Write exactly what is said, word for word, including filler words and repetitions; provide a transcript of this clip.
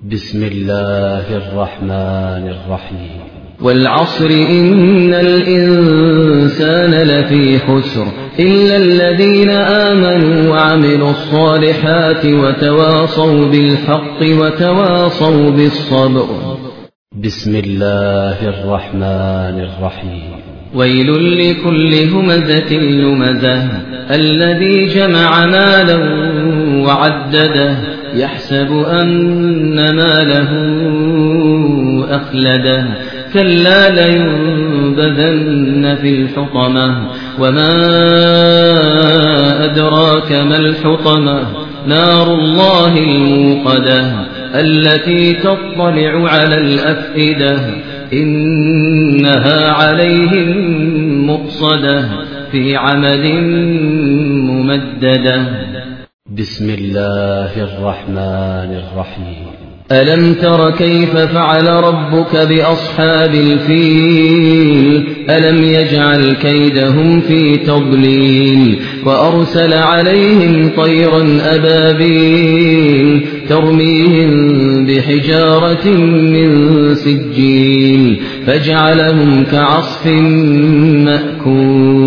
بسم الله الرحمن الرحيم. والعصر إن الإنسان لفي خسر إلا الذين آمنوا وعملوا الصالحات وتواصوا بالحق وتواصوا بالصبر. بسم الله الرحمن الرحيم. ويل لكل همزة لمزة الذي جمع مالا وعدده يحسب أن ماله أخلده كلا لينبذن في الحطمة وما أدراك ما الحطمة نار الله الموقدة التي تطلع على الأفئدة إنها عليهم مؤصدة في عمد ممددة. بسم الله الرحمن الرحيم. ألم تر كيف فعل ربك بأصحاب الفيل ألم يجعل كيدهم في تضليل وأرسل عليهم طيرا أبابيل ترميهم بحجارة من سجيل فجعلهم كعصف مأكول.